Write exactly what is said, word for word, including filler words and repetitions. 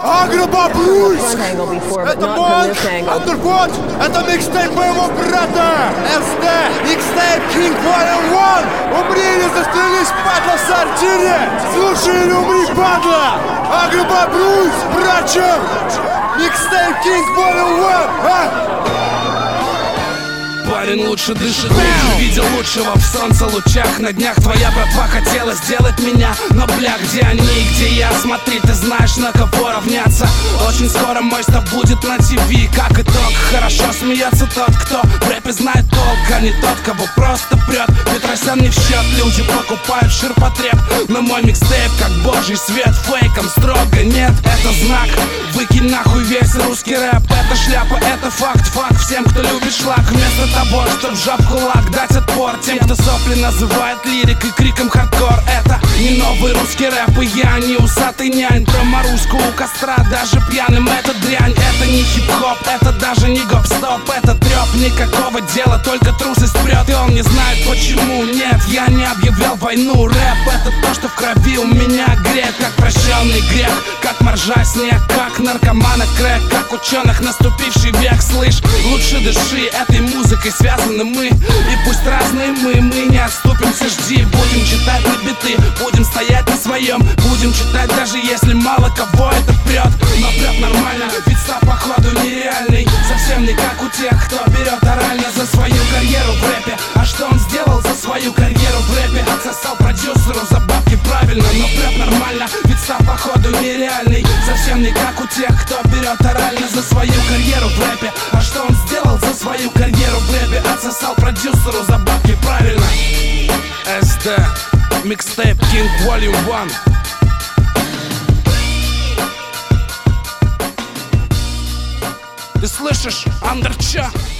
Агробобруйск! Это мой андервуд! Это микстейп моего брата! эс ди! Микстейп King Volume один! Умри или застрелись, падла, в сортире! Слушай или умри, падла! Агробобруйск, братчик! Микстейп King Volume один! А? Парень лучше дышит, лучше видел лучшего в солнце лучах. На днях твоя братва хотела сделать меня, но бля, где они и где я? Смотри, ты знаешь, на кого равняться. Очень скоро мой стоп будет на ТВ. Как итог, хорошо смеется тот, кто в рэпе знает толк, а не тот, кого просто прет. Петросян не в счет, люди покупают ширпотреб. Но мой микстейп как божий свет, фейком строго нет. Это знак, выкинь нахуй весь русский рэп. Это шляпа, это факт, факт всем, кто любит шлак. Вместо того, чтоб в жаб кулак дать отпор тем, кто сопли называет лирикой, криком хардкор. Это не новый русский рэп, и я не усатый нянь. Про Маруську у костра даже пьяным это дрянь. Это не хип-хоп, это даже не гоп-стоп. Это трёп, никакого дела, только трусость прёт. И он не знает почему, нет, я не объявлял войну. Рэп это то, что в крови у меня греет, как прощенный грех, как моржа снег, как наркомана крэк, как ученых наступивший век. Слышь, лучше дыши, этой музыкой связаны мы. И пусть разные мы, мы не отступимся, жди. Будем читать на биты, будем стоять на своем. Будем читать, даже если мало кого это прет. Но прет нормально, ведь став походу нереальный. Совсем не как у тех, кто берет орально за свою карьеру в рэпе. А что он сделал за свою карьеру в рэпе? Отсосал продюсеру за бабки, правильно. Но прет нормально, ведь став походу нереальный. Совсем не как у тех, кто берет орально за свою карьеру в рэпе. А что он сделал за свою карьеру в рэпе? Отсосал продюсеру за бабки, правильно. эс ди, микстейп King Volume один. Ты слышишь, Андерча?